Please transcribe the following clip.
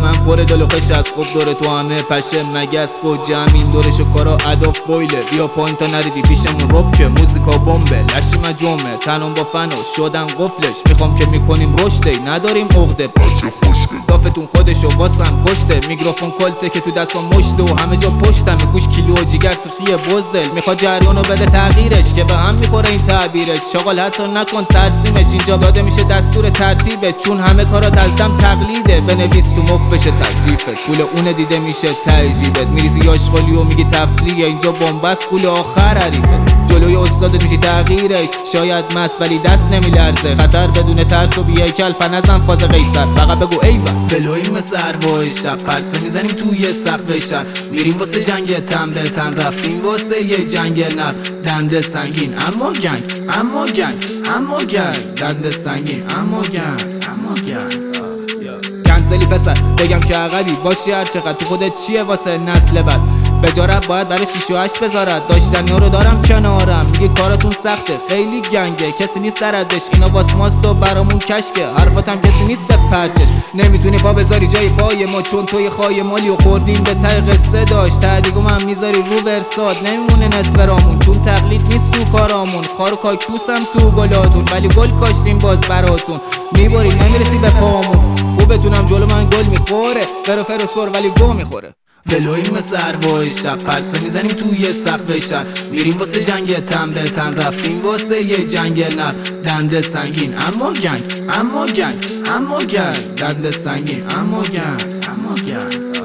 من پر دل و خش از خوب دور تو همه پشه مگس گوجه همین دورشو کارا ادا فویله بیا پایین تا نریدی پیشمون رب که موزیکا بمبه لشی مجومه تنم با فنو شدن قفلش میخوام که میکنیم رشده نداریم عقده بچه خوشگل دافتون خودشو واسم کشته میکروفون کلته که تو دستم مشته و همه جا پشتم گوش کیلو و جیگر سخیه بزدل میخواد جریانو بده تغییرش که به هم میخوره این تعبیرش شغال حتی نکن ترسیمش اینجا داده میشه دستور ترتیبه چون همه کارات از دم تقلیده بنویس تو مخ بشه تکلیفت پول اون دیده میشه تجیبت میریزی آشغالی و میگی تفریحه اینجا بنبست پول آخر حریفه جلوی استادت میشی تغییرش شاید مست ولی دست نمیلرزه خطر بدون ترس و بیای کل پنزم فاز قیصر فقط بگو ایول بلویم مثل ارواح شب پرسه میزنیم توی سقف شهر میریم واسه جنگ تن به تن رفتیم واسه یه جنگ نر دنده سنگین اما گنگ اما گنگ اما گنگ دنده سنگین اما گنگ اما گنگ کنسلی پسر بگم که عقلی باشی هر چقدر تو خودت چیه واسه نسل بعد بجارت باید برای 6 و 8 بذارد داشتنی رو دارم کنارم میگه کارتون سخته خیلی گنگه کسی نیست دردش اینا واس ماست و برامون کشکه حرفاتم کسی نیست به پرچش نمیتونی پا بذاری جای پای ما چون توی خای مالی و خوردیم به ته قصه داشت تهدیگو من میذاری رو ورساد نمیمونه نصف رامون چون تقلید نیست تو کارامون خار و کاکتوسم تو گلاتون ولی گل کاشتیم باز براتون میبریم نمیرسی به پامون خوبتونم جلو من گل میخوره فرو سر ولی گو میخوره ولویم مثل ارواح شب پرسه میزنیم توی سقف شهر میریم واسه جنگ تن به تن رفتیم واسه یه جنگ نر دنده سنگین اما گنگ اما گنگ اما گنگ دنده سنگین اما گنگ اما گنگ